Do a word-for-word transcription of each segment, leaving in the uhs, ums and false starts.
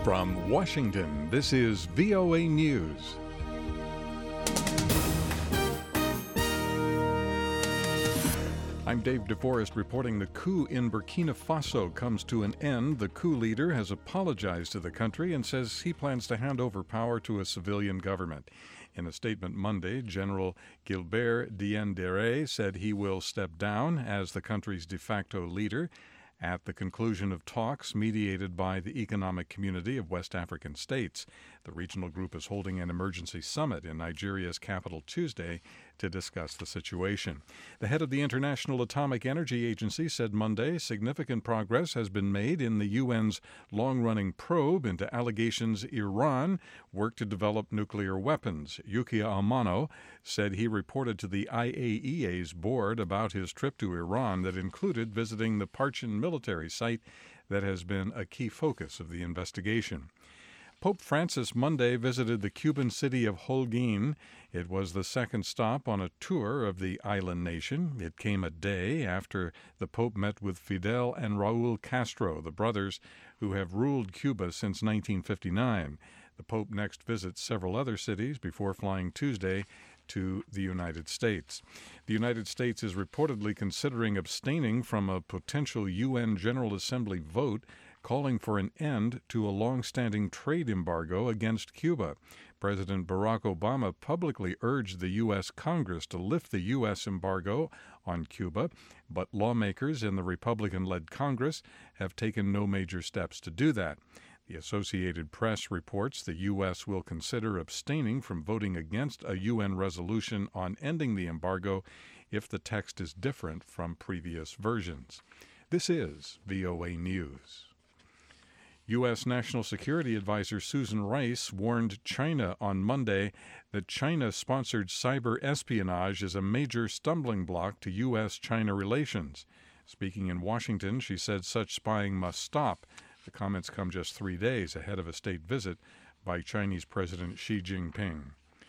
From Washington, this is V O A News. I'm Dave DeForest reporting the coup in Burkina Faso comes to an end. The coup leader has apologized to the country and says he plans to hand over power to a civilian government. In a statement Monday, General Gilbert Diendéré said he will step down as the country's de facto leader at the conclusion of talks mediated by the Economic Community of West African States. The regional group is holding an emergency summit in Nigeria's capital Tuesday to discuss the situation. The head of the International Atomic Energy Agency said Monday significant progress has been made in the U N's long-running probe into allegations Iran worked to develop nuclear weapons. Yukiya Amano said he reported to the I A E A's board about his trip to Iran that included visiting the Parchin military site that has been a key focus of the investigation. Pope Francis Monday visited the Cuban city of Holguin. It was the second stop on a tour of the island nation. It came a day after the Pope met with Fidel and Raul Castro, the brothers who have ruled Cuba since nineteen fifty-nine. The Pope next visits several other cities before flying Tuesday to the United States. The United States is reportedly considering abstaining from a potential U N General Assembly vote calling for an end to a long-standing trade embargo against Cuba. President Barack Obama publicly urged the U S Congress to lift the U S embargo on Cuba, but lawmakers in the Republican-led Congress have taken no major steps to do that. The Associated Press reports the U S will consider abstaining from voting against a U N resolution on ending the embargo if the text is different from previous versions. This is V O A News. U S. National Security Advisor Susan Rice warned China on Monday that China-sponsored cyber espionage is a major stumbling block to U S China relations. Speaking in Washington, she said such spying must stop. The comments come just three days ahead of a state visit by Chinese President Xi Jinping.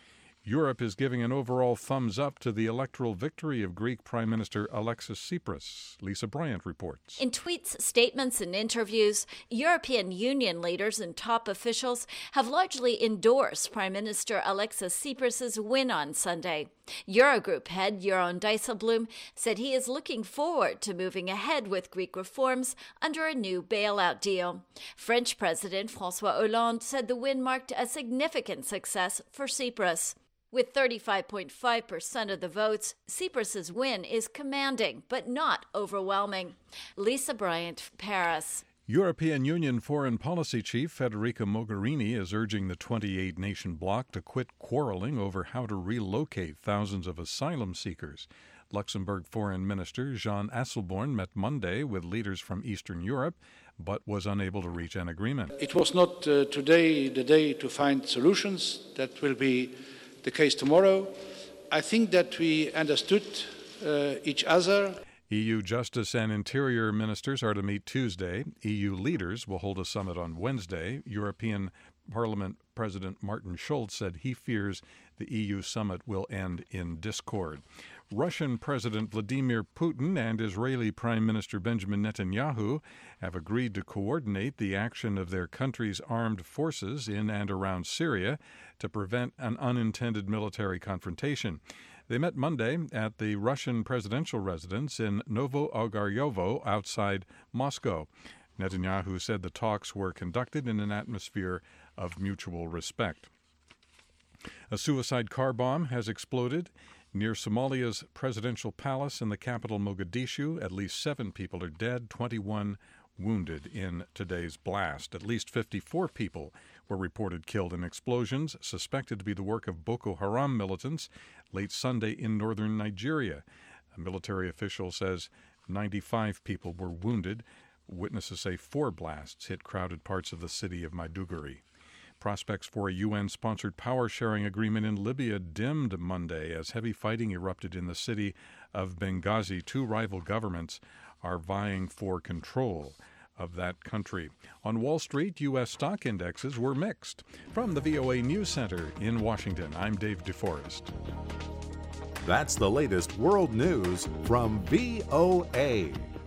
Europe is giving an overall thumbs up to the electoral victory of Greek Prime Minister Alexis Tsipras. Lisa Bryant reports. In tweets, statements, and interviews, European Union leaders and top officials have largely endorsed Prime Minister Alexis Tsipras' win on Sunday. Eurogroup head Jeroen Dijsselbloem said he is looking forward to moving ahead with Greek reforms under a new bailout deal. French President François Hollande said the win marked a significant success for Tsipras. With thirty-five point five percent of the votes, Tsipras' win is commanding, but not overwhelming. Lisa Bryant, Paris. European Union Foreign Policy Chief Federica Mogherini is urging the twenty-eight nation bloc to quit quarreling over how to relocate thousands of asylum seekers. Luxembourg Foreign Minister Jean Asselborn met Monday with leaders from Eastern Europe, but was unable to reach an agreement. It was not uh, today the day to find solutions. That will be the case tomorrow. I think that we understood uh, each other. E U Justice and Interior ministers are to meet Tuesday. E U leaders will hold a summit on Wednesday. European Parliament President Martin Schulz said he fears the E U summit will end in discord. Russian President Vladimir Putin and Israeli Prime Minister Benjamin Netanyahu have agreed to coordinate the action of their country's armed forces in and around Syria to prevent an unintended military confrontation. They met Monday at the Russian presidential residence in Novo Ogaryovo outside Moscow. Netanyahu said the talks were conducted in an atmosphere of mutual respect. A suicide car bomb has exploded near Somalia's presidential palace in the capital Mogadishu. At least seven people are dead, twenty-one wounded in today's blast. At least fifty-four people were reported killed in explosions, suspected to be the work of Boko Haram militants, late Sunday in northern Nigeria. A military official says ninety-five people were wounded. Witnesses say four blasts hit crowded parts of the city of Maiduguri. Prospects for a U N-sponsored power-sharing agreement in Libya dimmed Monday as heavy fighting erupted in the city of Benghazi. Two rival governments are vying for control of that country. On Wall Street, U S stock indexes were mixed. From the V O A News Center in Washington, I'm Dave DeForest. That's the latest world news from V O A.